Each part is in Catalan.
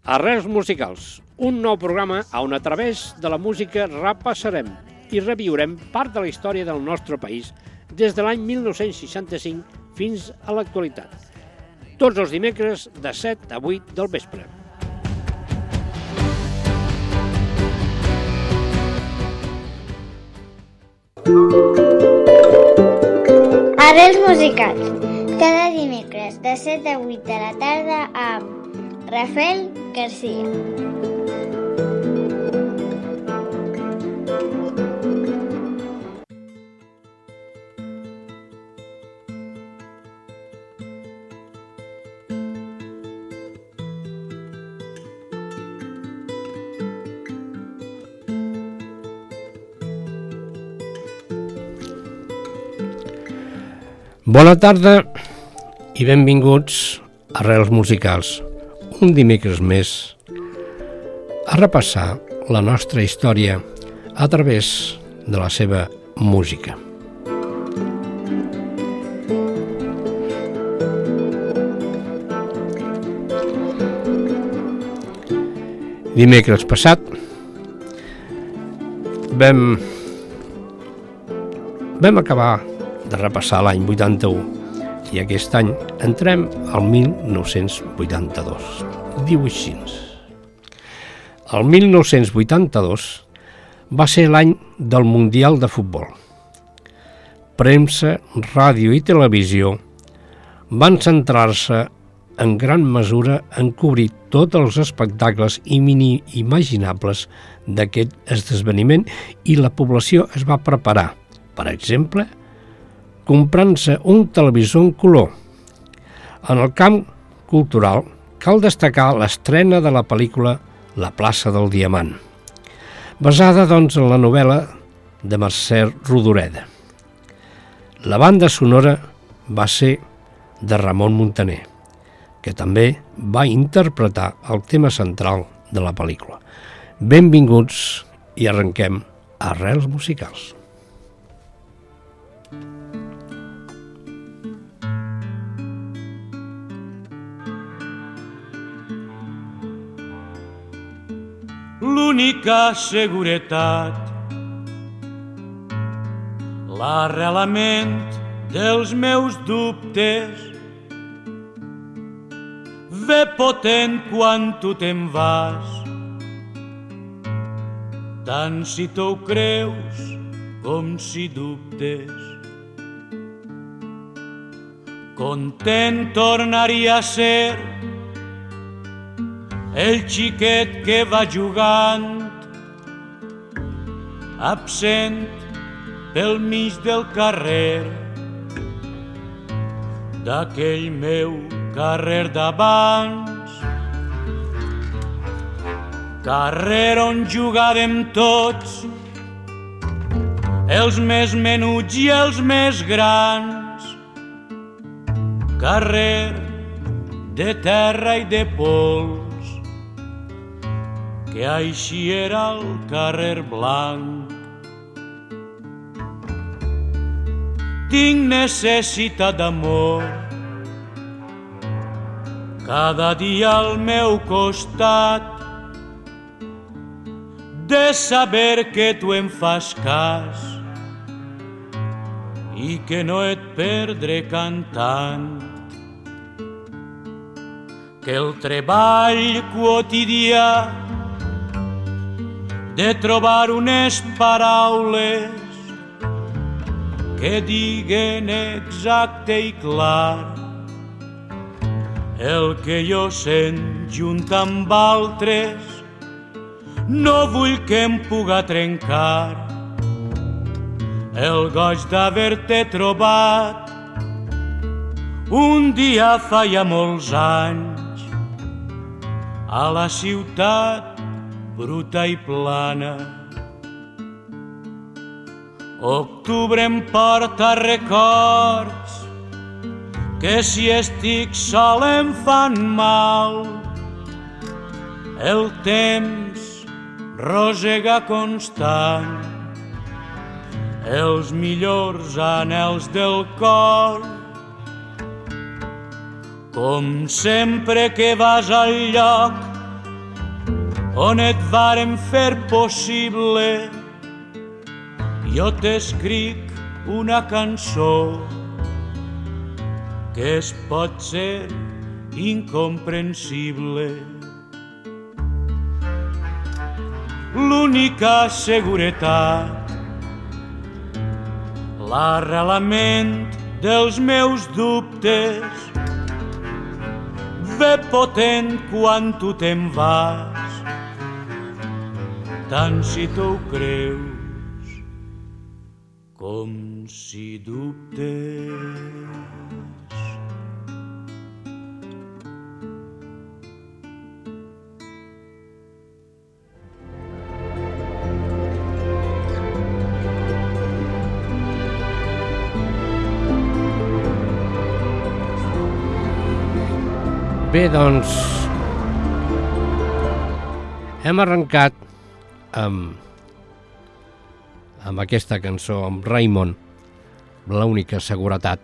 Arrels musicals, un nou programa on a través de la música repassarem i reviurem part de la història del nostre país des de l'any 1965 fins a l'actualitat. Tots els dimecres de 7 a 8 del vespre. Arrels musicals, cada dimecres de 7 a 8 de la tarda amb Rafael García. Bona tarda i benvinguts a Arrels musicals. Un dimecres més a repassar la nostra història a través de la seva música. Dimecres passat vam acabar de repassar l'any 81 i aquest any entrem al 1982. Diu així. El 1982 va ser l'any del Mundial de Futbol. Premsa, ràdio i televisió van centrar-se en gran mesura en cobrir tots els espectacles imaginables d'aquest esdeveniment i la població es va preparar, per exemple, comprant-se un televisor en color. En el camp cultural cal destacar l'estrena de la pel·lícula La plaça del Diamant, basada, doncs, en la novel·la de Mercè Rodoreda. La banda sonora va ser de Ramon Muntaner, que també va interpretar el tema central de la pel·lícula. Benvinguts i arrenquem Arrels musicals. L'única seguretat, l'arrelament dels meus dubtes, ve potent quan tu te'n vas, tant si t'ho creus com si dubtes. Content tornaria a ser el xiquet que va jugant, absent pel mig del carrer, d'aquell meu carrer d'abans, carrer on jugàvem tots, els més menuts i els més grans, carrer de terra i de pols, que així era el carrer blanc. Tinc necessitat d'amor, cada dia al meu costat, de saber que tu em fas cas i que no et perdré cantant, que el treball quotidià de trobar unes paraules que diguen exacte i clar el que jo sent junt amb altres, no vull que em puga trencar el goig d'haver-te trobat un dia fa ja molts anys a la ciutat bruta i plana. Octubre em porta records que si estic sol em fan mal. El temps rosega constant els millors anhels del cor. Com sempre que vas al lloc on et varen fer possible. Jo t'escric una cançó que es pot ser incomprensible. L'única seguretat, l'arrelament dels meus dubtes, ve potent quan tu te'n vas, tant si tu ho creus com si dubtes. Bé, doncs, hem arrencat amb aquesta cançó, amb Raimon, l'única seguretat.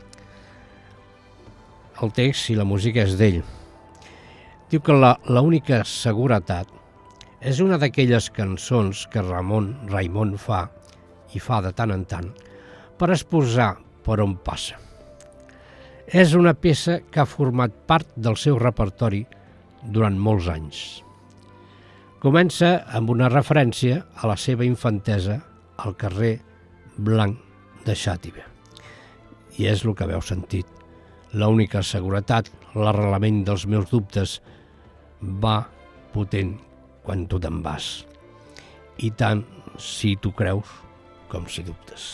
El text i la música és d'ell. Diu que l'única seguretat és una d'aquelles cançons que Raimon fa, i fa de tant en tant, per exposar per on passa. És una peça que ha format part del seu repertori durant molts anys. Comença amb una referència a la seva infantesa al carrer Blanc de Xàtiva. I és el que haveu sentit. L'única seguretat, l'arrelament dels meus dubtes, va potent quan tu te'n vas. I tant si tu creus com si dubtes.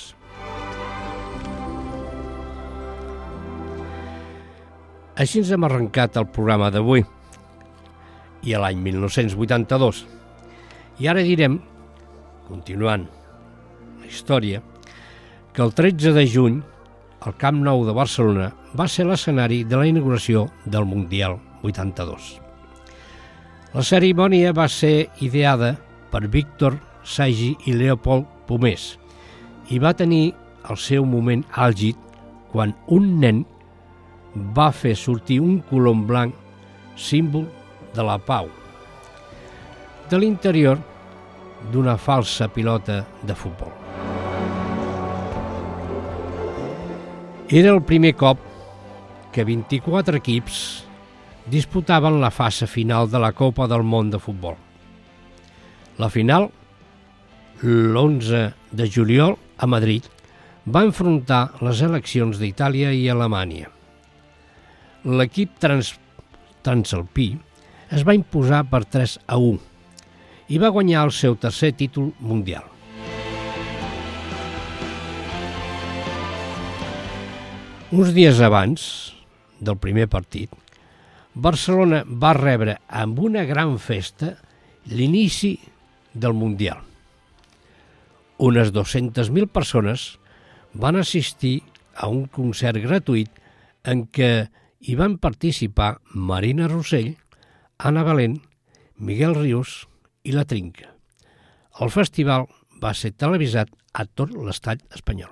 Així ens hem arrencat el programa d'avui, i a l'any 1982. I ara direm, continuant la història, que el 13 de juny el Camp Nou de Barcelona va ser l'escenari de la inauguració del Mundial 82. La cerimònia va ser ideada per Víctor Sagi i Leopold Pomés i va tenir el seu moment àlgid quan un nen va fer sortir un colom blanc, símbol de la pau, de l'interior d'una falsa pilota de futbol. Era el primer cop que 24 equips disputaven la fase final de la Copa del Món de futbol. La final, l'11 de juliol a Madrid, va enfrontar les eleccions d'Itàlia i Alemanya. L'equip transalpí es va imposar per 3-1 i va guanyar el seu tercer títol mundial. Uns dies abans del primer partit, Barcelona va rebre amb una gran festa l'inici del Mundial. Unes 200.000 persones van assistir a un concert gratuït en què hi van participar Marina Rossell, Anna Valent, Miguel Rius i La Trinca. El festival va ser televisat a tot l'estat espanyol.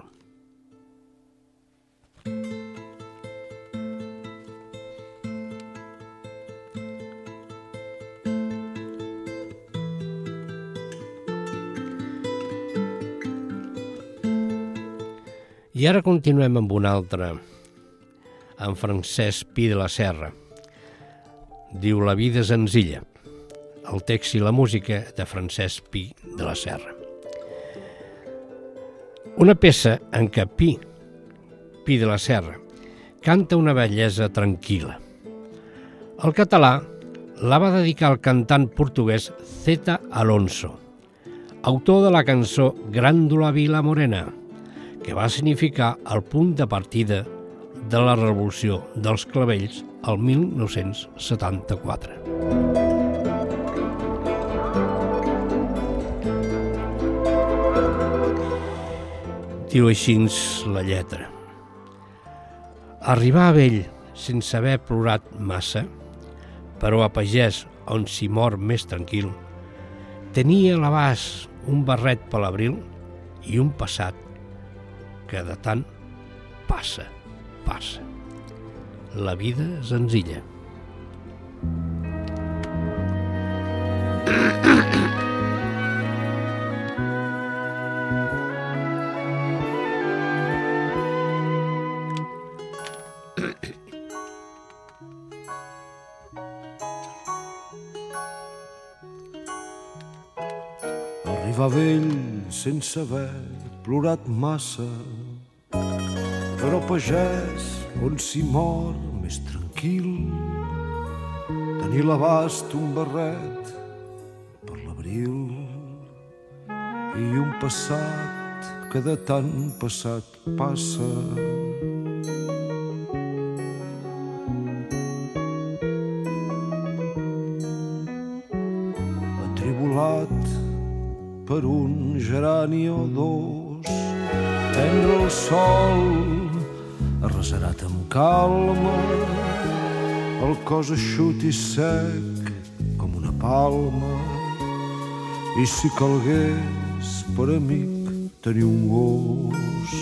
I ara continuem amb un altre, en Francesc Pi de la Serra. Diu La vida senzilla, el text i la música de Francesc Pi de la Serra. Una peça en què Pi de la Serra, canta una bellesa tranquil·la. El català la va dedicar al cantant portuguès Zeta Alonso, autor de la cançó Gràndula Vila Morena, que va significar el punt de partida de la Revolució dels Clavells el 1974. Diu així la lletra. Arribar a vell sense haver plorat massa, però a pagès on s'hi mor més tranquil, tenia a l'abast un barret per l'abril i un passat que de tant passa. La vida senzilla. Mai va vell sense haver plorat massa, però pagès on s'hi mor més tranquil, tenir l'abast un barret per l'abril i un passat que de tant passat passa. Atribulat per un gerani o dos, prendre el sol, arrasarat amb calma, el cos eixut i sec com una palma, i si calgués per amic tenir un gos.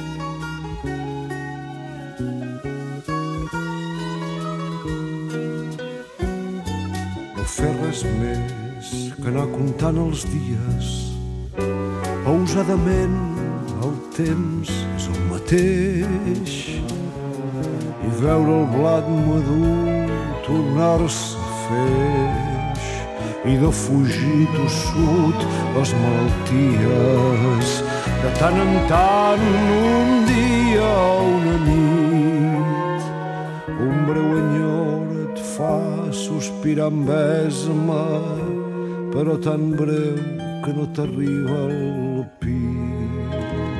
No fer res més que anar comptant els dies, pausadament el temps és el mateix, i veure el blat madur tornar-se feix, i de fugir tossut les malalties, de tant en tant un dia o una nit, un breu enyor et fa sospirar amb esma, però tan breu que no t'arriba al pit.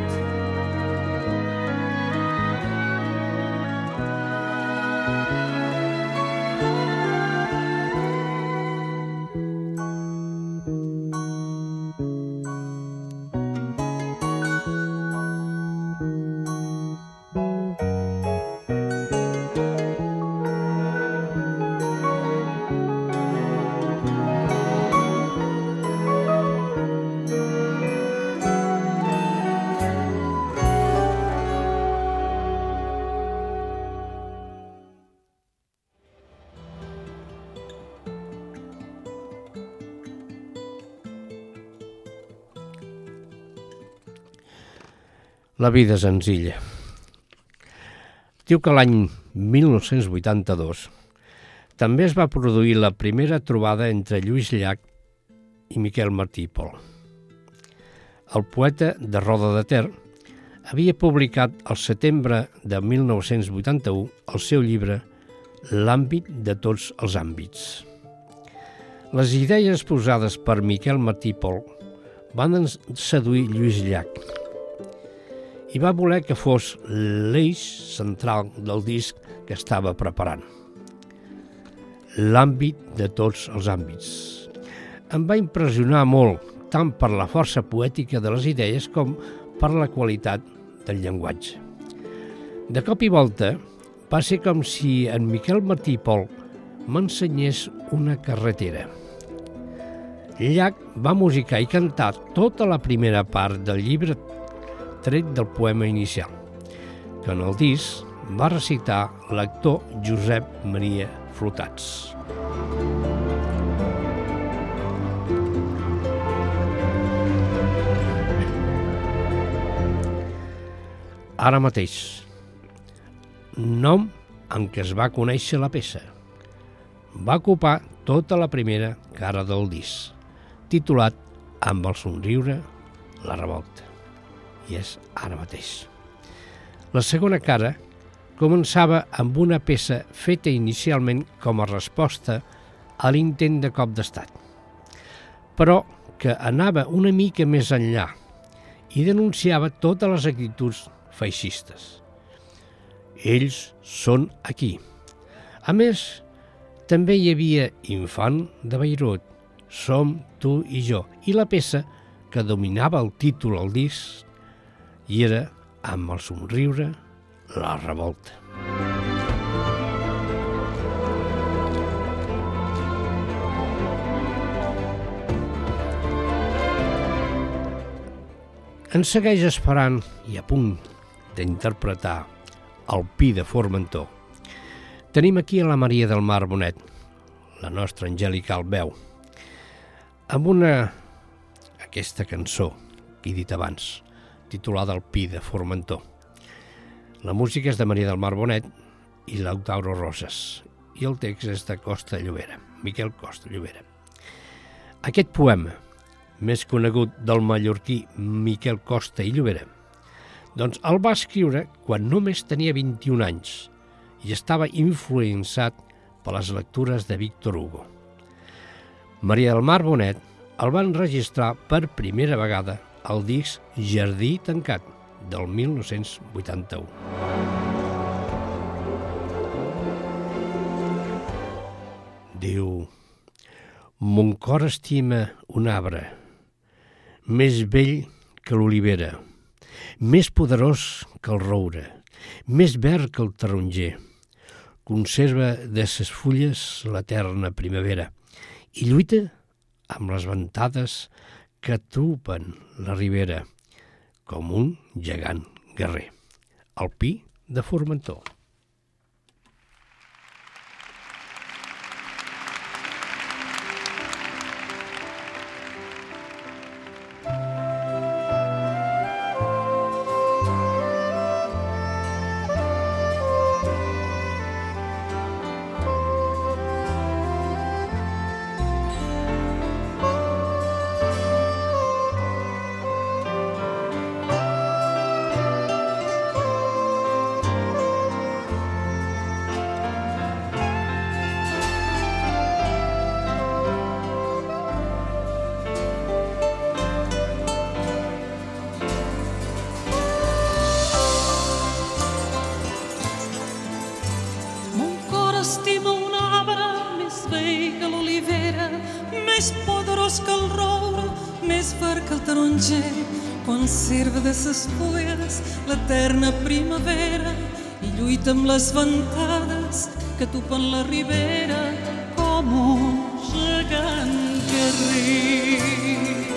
La vida senzilla. Diu que l'any 1982 també es va produir la primera trobada entre Lluís Llach i Miquel Martí i Pol. El poeta de Roda de Ter havia publicat al setembre de 1981 el seu llibre L'àmbit de tots els àmbits. Les idees posades per Miquel Martí i Pol van seduir Lluís Llach i va voler que fos l'eix central del disc que estava preparant. L'àmbit de tots els àmbits. Em va impressionar molt, tant per la força poètica de les idees com per la qualitat del llenguatge. De cop i volta, va ser com si en Miquel Martí i Pol m'ensenyés una carretera. Llach va musicar i cantar tota la primera part del llibre tret del poema inicial, que en el disc va recitar l'actor Josep Maria Flotats. Ara mateix, nom amb què es va conèixer la peça. Va ocupar tota la primera cara del disc, titulat Amb el somriure, la revolta. I és ara mateix. La segona cara començava amb una peça feta inicialment com a resposta a l'intent de cop d'estat, però que anava una mica més enllà i denunciava totes les actituds feixistes. Ells són aquí. A més, també hi havia Infant de Bayreuth, Som tu i jo, i la peça que dominava el títol al disc i era Amb el somriure, la revolta. Ens segueix esperant i a punt d'interpretar el Pi de Formentor. Tenim aquí a la Maria del Mar Bonet, la nostra angelical veu, amb aquesta cançó que he dit abans, titulada El Pi de Formentor. La música és de Maria del Mar Bonet i Lautaro Rosas, i el text és de Costa Llobera, Miquel Costa Llobera. Aquest poema més conegut del mallorquí Miquel Costa i Llobera, doncs el va escriure quan només tenia 21 anys i estava influenciat per les lectures de Víctor Hugo. Maria del Mar Bonet el va enregistrar per primera vegada al disc Jardí tancat, del 1981. Diu: mon cor estima un arbre, més vell que l'olivera, més poderós que el roure, més verd que el taronger. Conserva de ses fulles l'eterna primavera i lluita amb les ventades que trupen la ribera, com un gegant guerrer. El Pi de Formentor. Conserva de ses fulles l'eterna primavera i lluita amb les ventades que tupen la ribera com un gegant guerrer.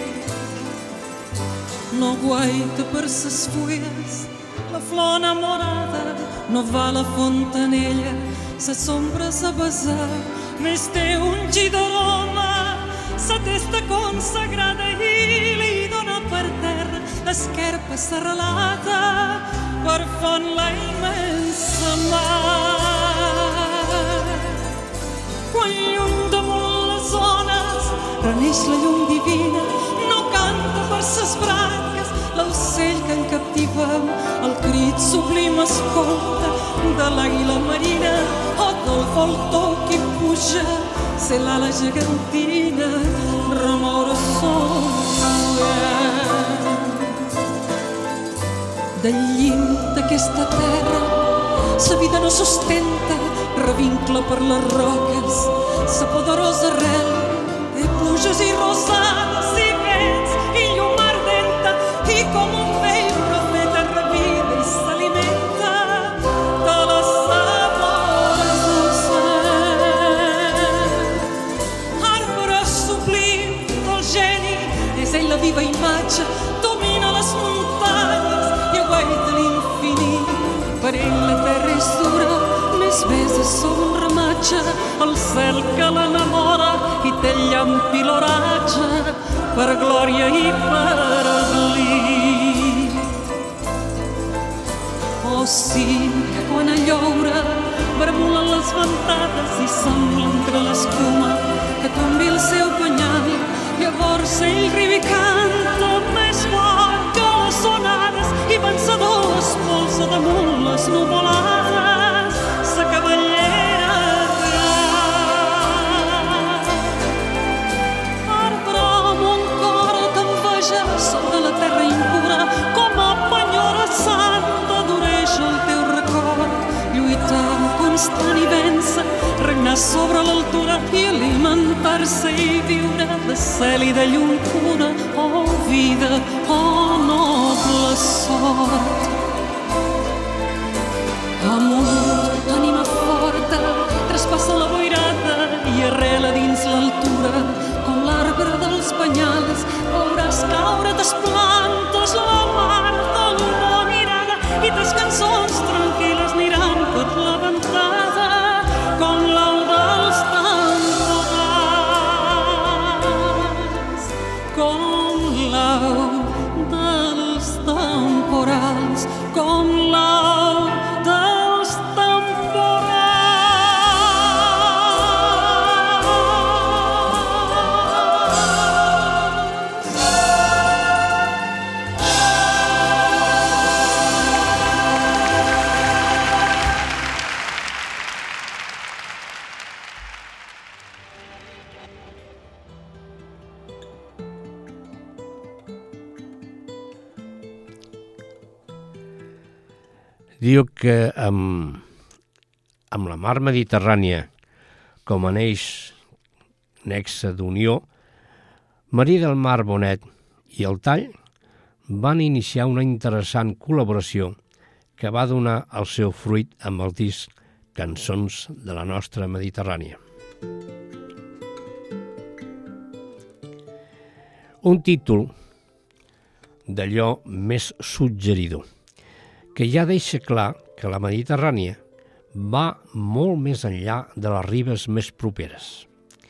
No guaita per ses fulles la flor enamorada, no va a la fontanella ses ombres a besar, més té un gi d'aroma sa testa consagrada i li dona per terra l'esquerpa serralada per font la immensa mar. Quan llum damunt les ones reneix la llum divina, no canta per ses branques l'ocell que en captivem, el crit sublim escolta de l'àguila marina o del voltor que puja, se l'ala gegantina remora son del llim d'aquesta terra sa vida no sostenta, revincla per les roques sa poderosa arrel de pluges i rosades i vents i llum ardenta i com un vell profeta reviva i s'alimenta de les sabores del cel. Arbre sublim del geni, és ell la viva imatge, domina les muntanyes i aguaita l'infinit. Per ell la terra és dura, més besa sobre un ramatge, el cel que l'enamora i té el llamp i l'oratge, per glòria i per oblit. Oh sí, que quan a lloure bramulen les ventades i sembla entre l'escuma que tombi el seu penyal, llavors ell riu i canta més fort que les onades i vencedor es polsa damunt les nuvolades sa cavallera real. Arbre amb un cor d'enveja sobre la terra impura, com a penyora santa adoreix el teu record, lluitar amb constant i vèncer, regnar sobre l'altura i alimentar-se i viure de cel i de llum pura. Oh vida, oh noble sort. Amor, ànima forta, traspassa la boirada i arrela dins l'altura, com l'arbre dels penyals, veuràs caure tes plantes, la mar del món irada i tes cançons tranquil·les aniran per la ventada, com l'au dels temporals, com l'au dels temporals. Diu que amb la mar Mediterrània com a nexe d'unió, Maria del Mar Bonet i el Tall van iniciar una interessant col·laboració que va donar el seu fruit amb el disc Cançons de la nostra Mediterrània. Un títol d'allò més suggeridor, que ja deixa clar que la Mediterrània va molt més enllà de les ribes més properes.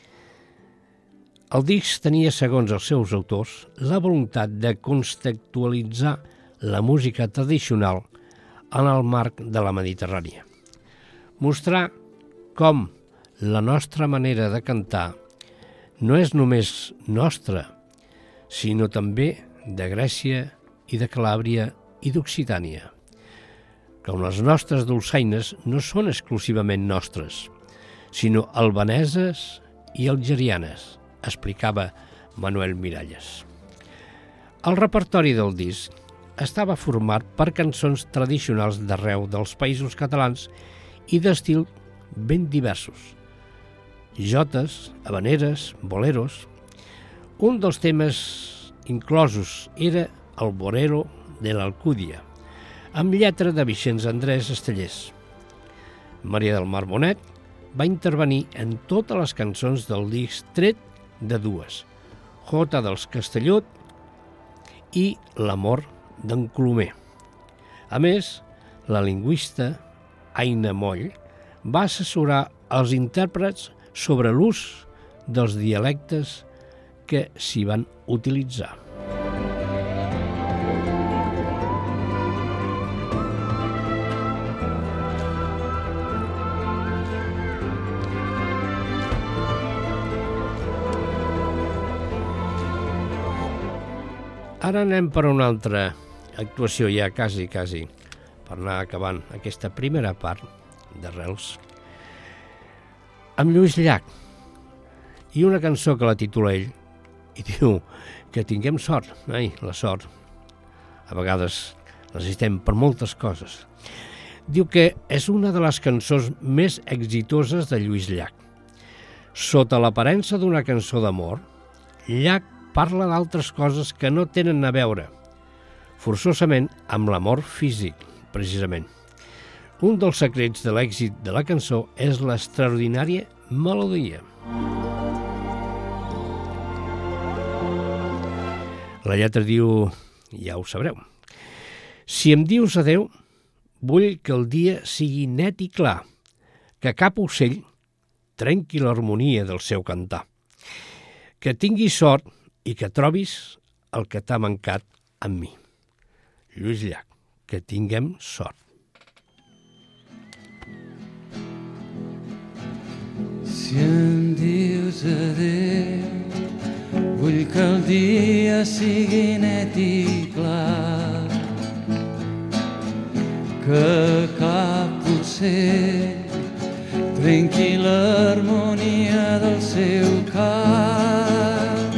El disc tenia, segons els seus autors, la voluntat de contextualitzar la música tradicional en el marc de la Mediterrània. Mostrar com la nostra manera de cantar no és només nostra, sinó també de Grècia i de Calàbria i d'Occitània. Com les nostres dolçaines no són exclusivament nostres, sinó albaneses i algerianes, explicava Manuel Miralles. El repertori del disc estava format per cançons tradicionals d'arreu dels països catalans i d'estil ben diversos. Jotes, habaneres, boleros. Un dels temes inclosos era el Bolero de l'Alcúdia, amb lletra de Vicenç Andrés Estellers. Maria del Mar Bonet va intervenir en totes les cançons del disc tret de dues, Jota dels Castellot i L'amor d'en Colomer. A més, la lingüista Aina Moll va assessorar els intèrprets sobre l'ús dels dialectes que s'hi van utilitzar. Ara anem per una altra actuació, ja quasi, per anar acabant aquesta primera part d'Arrels, amb Lluís Llach, i una cançó que la titula ell, i diu que tinguem sort. La sort, a vegades necessitem per moltes coses. Diu que és una de les cançons més exitoses de Lluís Llach. Sota l'aparença d'una cançó d'amor, Llach parla d'altres coses que no tenen a veure, forçosament amb l'amor físic, precisament. Un dels secrets de l'èxit de la cançó és l'extraordinària melodia. La lletra diu, ja ho sabreu, si em dius adeu, vull que el dia sigui net i clar, que cap ocell trenqui l'harmonia del seu cantar, que tinguis sort i que trobis el que t'ha mancat amb mi. Lluís Llach, que tinguem sort. Si em dius adéu, vull que el dia sigui net i clar, que cap ocell trenqui l'harmonia del seu cant,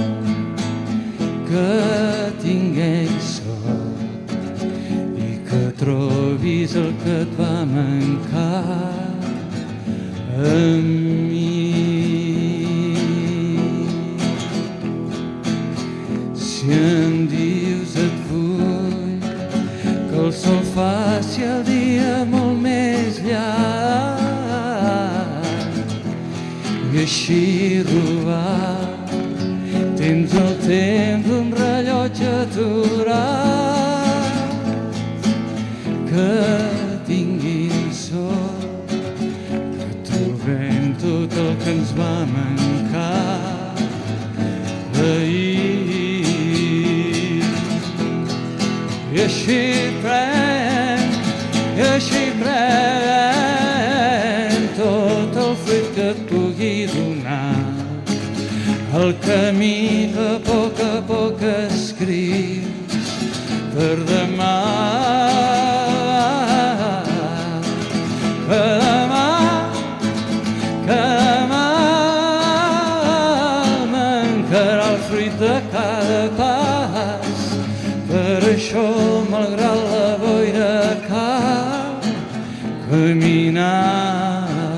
que tinguis sort i que trobis el que et va mancar amb mi. Si em dius et vull que el sol faci el dia molt més llarg i així robar tens el temps d'un rellotge aturat, que tinguis sort, que trobem tot el que ens va mancar d'ahir. I així pren tot el fruit que et pugui donar, el camí que a poc escrius per demà. Que demà mancarà el fruit de cada pas. Per això, malgrat la boira cap, caminar.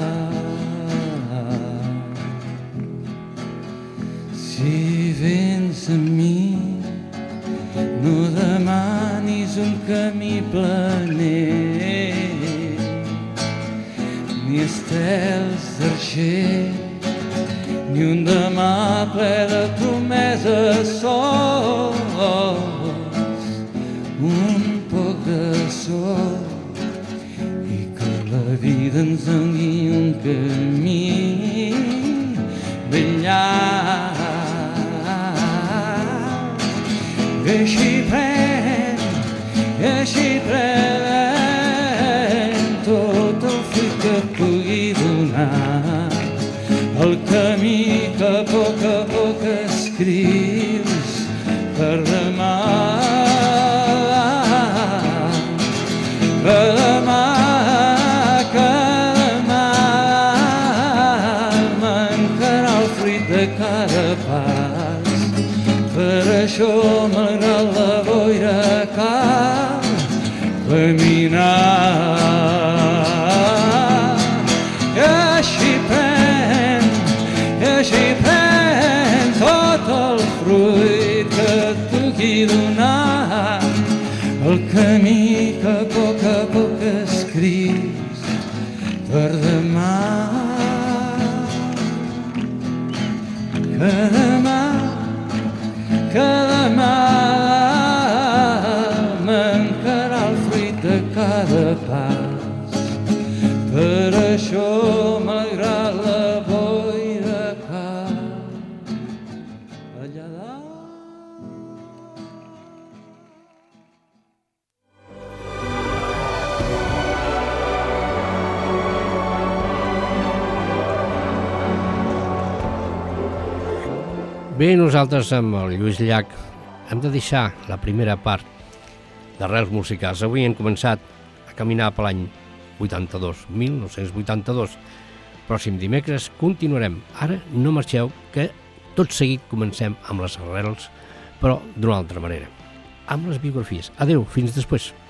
Si vens amb mi, no demanis un camí planer, ni estels d'argent, ni un demà ple de promeses sols, un poc de sol, i que la vida ens doni un camí ben llarg. I així pren tot el fruit que pugui donar el camí que a poc escrius per demà. Que demà mancarà el fruit de cada pas. Per això, malgrat la boira, cal caminar. I així pren tot el fruit que et pugui donar el camí que a poc escrius per demà. Que demà mancarà el fruit de cada pas. Per això, malgrat la boira, cal allà dalt. Bé, nosaltres amb el Lluís Llach hem de deixar la primera part d'Arrels Musicals. Avui hem començat a caminar per l'any 1982. Pròxim dimecres continuarem. Ara no marxeu, que tot seguit comencem amb les arrels, però d'una altra manera, amb les biografies. Adeu, fins després.